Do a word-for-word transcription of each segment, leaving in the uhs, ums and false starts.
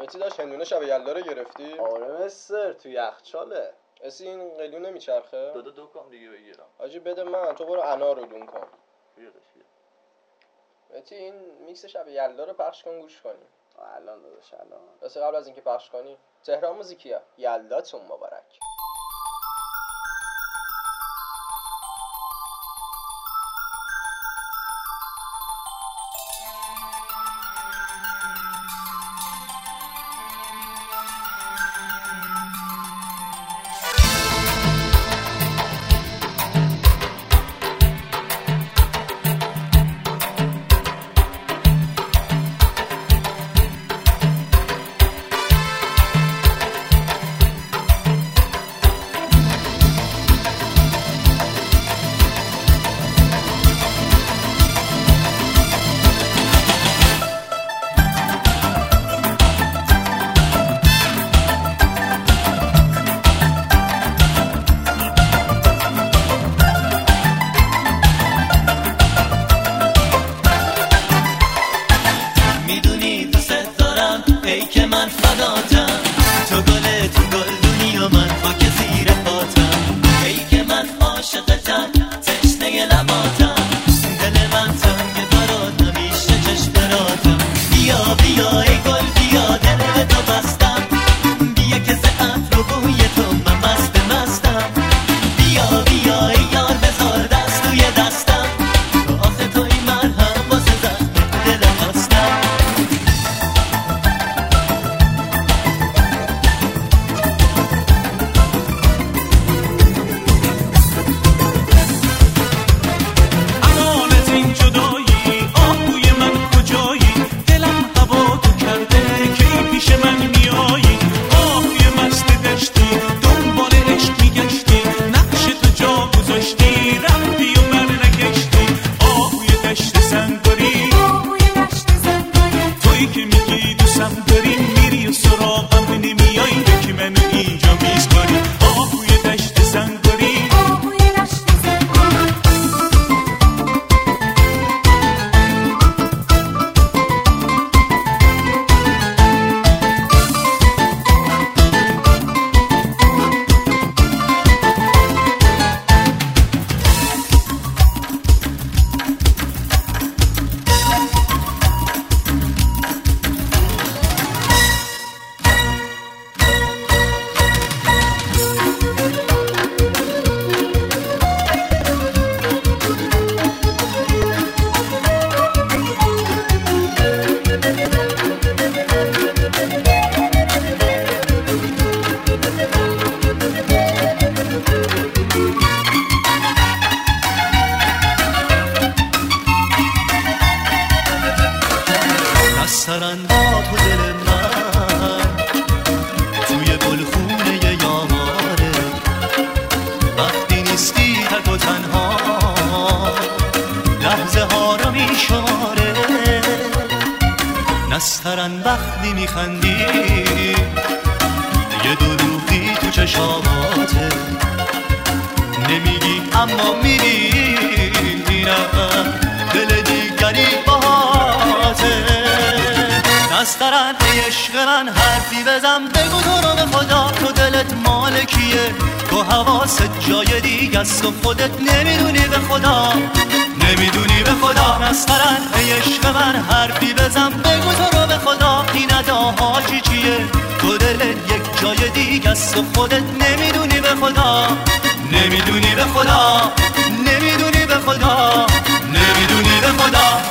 متی داشت هندونه شب یلدا رو گرفتی؟ آره مستر تو یخچاله. اسی این قلیون نمیچرخه؟ دو دو دو کام دیگه بگیرم. حاجی بده من، تو برو انار رو دون کن. بیادش بیا. متی این میکس شب یلدا رو پخش کن گوش کنیم. الان داداش الان. بس قبل از اینکه پخش کنی تهران موزیکیا یلداتون مبارک. نسترن وقتی میخندی یه دروغی تو چشاماته نمیگی اما میبینم دل دیگری باته نسترن ای عشق من حرفی بزن بگو تو رو به خدا تو دلت مال کیه تو حواست جای دیگه است و خودت نمیدونی به خدا نمیدونی به خدا نسترن ای عشق من حرفی بزن بگو تو رو به خدا این اداها چی چیه تو دلت یک جای دیگه است و خودت نمیدونی به خدا نمیدونی به خدا نمیدونی به خدا نمیدونی به خدا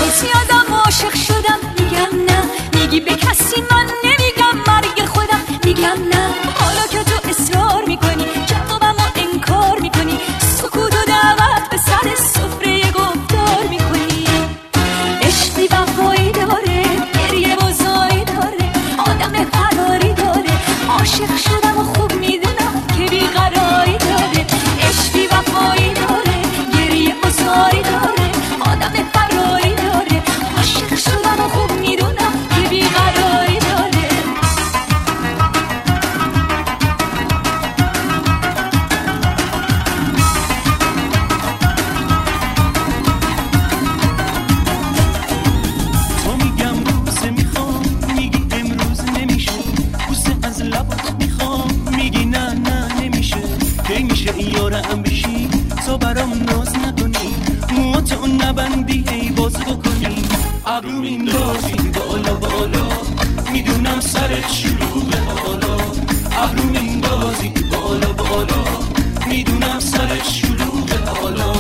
روزی آدم عاشق شدم میگم نه، میگی به کسی من نمیگم مرگ خودم میگم نه. حالا که تو اصرار میکنی جوابمو انکار میکنی، سکوت و دعوت به سر سفره گفتار میکنی. عشقی وفایی داره، گریه بزایی داره، آدم فراری داره، عاشق شدم و خوب میدونم که بیقراری داره. عشقی وفایی داره، گریه بزایی داره، آدم فراری داره، عاشق شدم و خوب میدونم که بیقراری داره. تو میگم روزه میخوام، میگی امروز نمیشه، بوسه از لبات میخوام، میگی نه نه نمیشه. کی میشه این یارم بشی تو برام ناز نکنی، موات اون نبندی ای باز بکنی. ابرو میندازی بالا بالا، میدونم سرت شلوغه حالا. ابرو میندازی بالا بالا، میدونم سرت شلوغه حالا.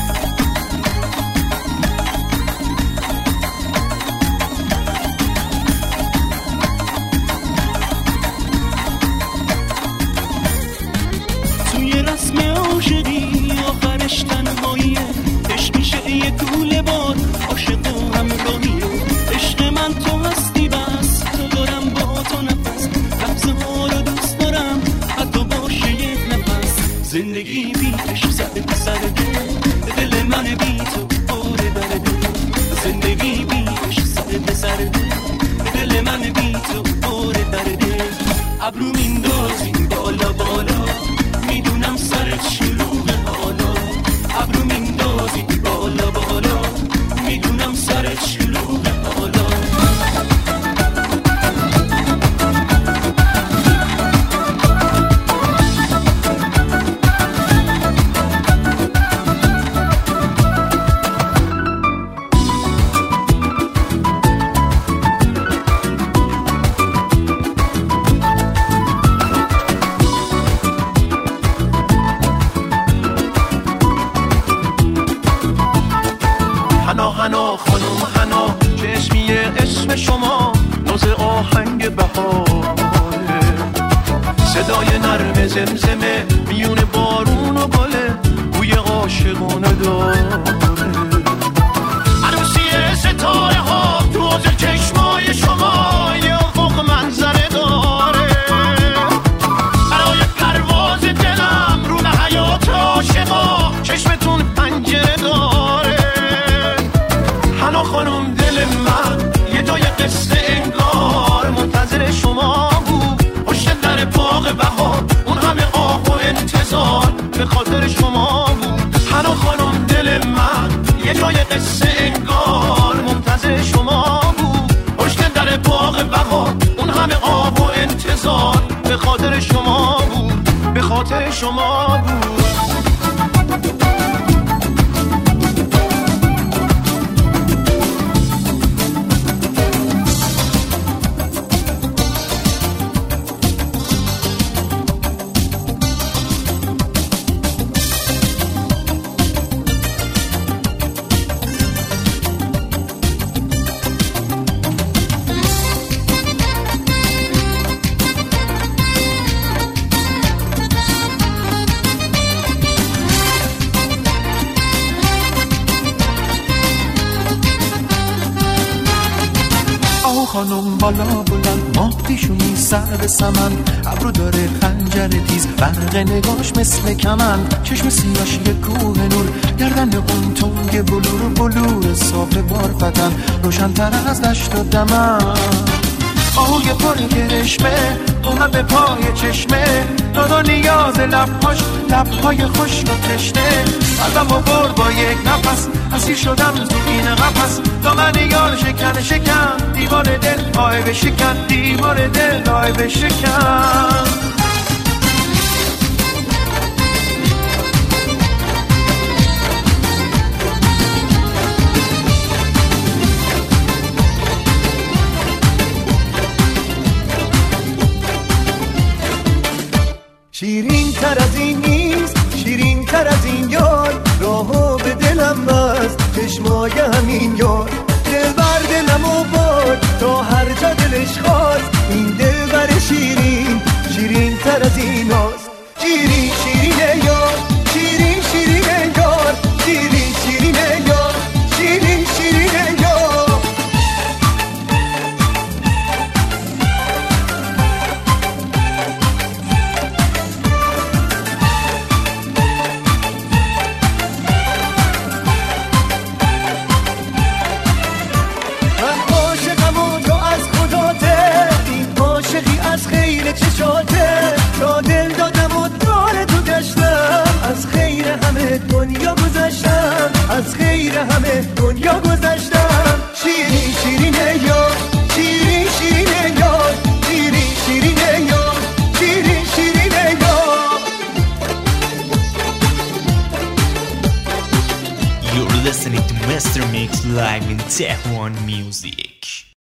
توی رسم عاشقی آخرش تنهاییه، عشق میشه یه کوله بار عاشق و همراهیه. عشق من تو هستی بس، تو دارم با تو نفس، لحظه‌ها رو دوست دارم حتی باشه یک نفس. زندگی بی عشق زده به سر دل، دل من بی تو پر درده. زندگی بی عشق زده به سر دل، دل من بی تو پر درده. ابرو میندازی بالا بالا، میدونم سرت شلوغه حالا. ابرو میندازی بالا بالا، میدونم سرت شلوغه حالا. حنا حنا خانم حنا، چشمیه اسم شما نوز آهنگ بهاره. صدای نرم زمزمه میون بارون و گله، بوی عاشقانه داره. عروسی ستاره ها تو حوض چشمای شما یه افق منظره داره. برای پرواز دلم رو به حیات عاشقا چشمتون پنجره داره. حنا خانم دل من یه جای قصه انگار منتظر شما بود، پشت در باغ بهار اون همه آه و انتظار به خاطر شما بود. حنا خانم دل من یه جای قصه انگار منتظر شما بود، پشت در باغ بهار اون همه آه و انتظار به خاطر شما بود، به خاطر شما بود. خانم بالا بلند، ماه پیشونی سر به سمن، ابرو داره خنجر تیز، برق نگاش مثل کمن، چشم سیاش یه کوه نور، گردن اون تنگ بلور بلور صاف بارفتن، روشن‌تر از دشت و دمن. آهوی پر کرشمه اومد به پای چشمه، داد و نیاز لبهاش لبهای خشک و تشنه. قلبمو برد با یک نفس، اسیر شدم تو این قفس، دامن یار شکن شکن، دیوار دل آی بشکن، دیوار دل آی بشکن. شیرین تر از این نیست، شیرین تر از این یار، راهو به دلم بست چشمای همین یار. وان میوزیک.